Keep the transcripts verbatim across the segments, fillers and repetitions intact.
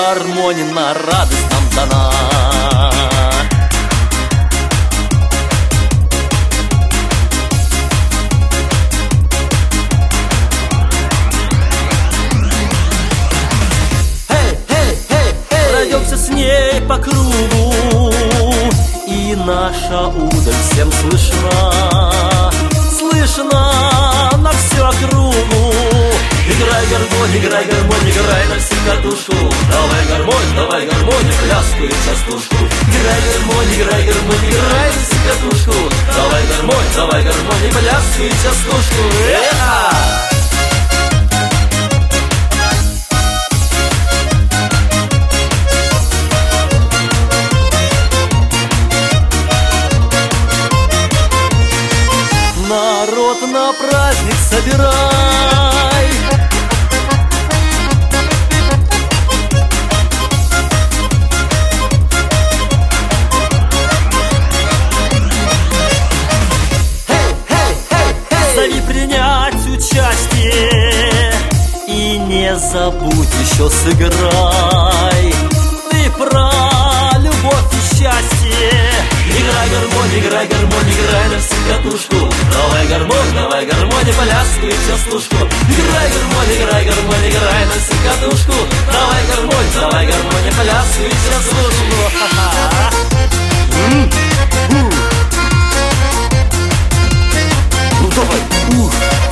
гармонь на радость нам дана. Пройдемся с ней по кругу, и наша удаль всем слышна. Слышна на всю округу. Играй, гармонь, играй, гармонь, играй на всю катушку. Давай, гармонь, давай, гармонь, пляску и частушку. Играй, гармонь, играй, гармонь, играй на всю катушку. Давай, гармонь, давай, гармонь, пляску и частушку. Эха! Народ на праздник собирай. Hey, hey, hey, hey. Зови принять участие и не забудь еще сыграй. Ты про любовь и счастье. Играй, гармонь, играй, гармонь, играй на всю катушку. Давай, гармонь, давай, гармонь, пляску и частушку. Играй, гармонь, играй, гармонь, играй на всю катушку. Давай, гармонь, давай, гармонь, пляску и частушку. Ну давай, ух.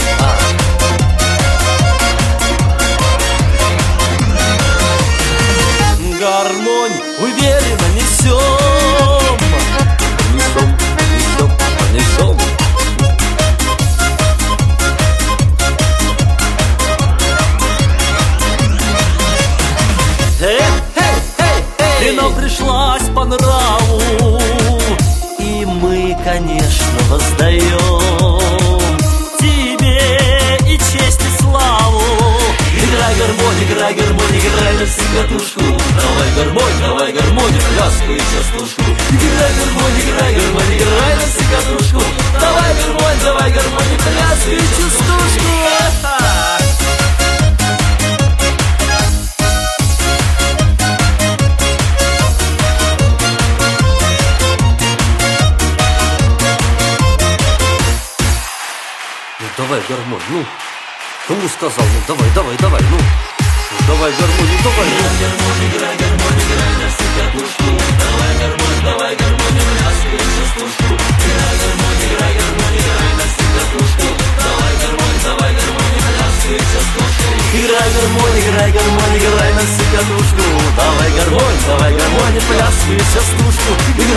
Гармонь уверенно несем. Несем, несем, несем. Эй, эй, эй, эй. И нам пришлась по нраву, и мы, конечно, воздаем тебе и честь, и славу. Играй, гармонь, играй, гармонь, играй на всю катушку. Давай, гармонь, давай, гармонь, пляску и частушку. Играй, гармонь, играй, гармонь, играй на всю катушку. Давай, гармонь, давай, гармонь, пляску и частушку. Ну давай, гармонь, ну. Кому сказал? Ну давай, давай, давай, ну. Ну давай, гармонь, ну давай. Играй, гармонь, играй, гармонь, играй на всю катушку. Давай, гармонь, давай, гармонь, пляску и частушку. Играй, гармонь, играй, гармонь, играй на всю катушку. Давай, гармонь, давай, гармонь, пляску и частушку. Играй, гармонь, играй, гармонь, играй на всю катушку. Давай, гармонь, давай, гармонь, пляску и частушку.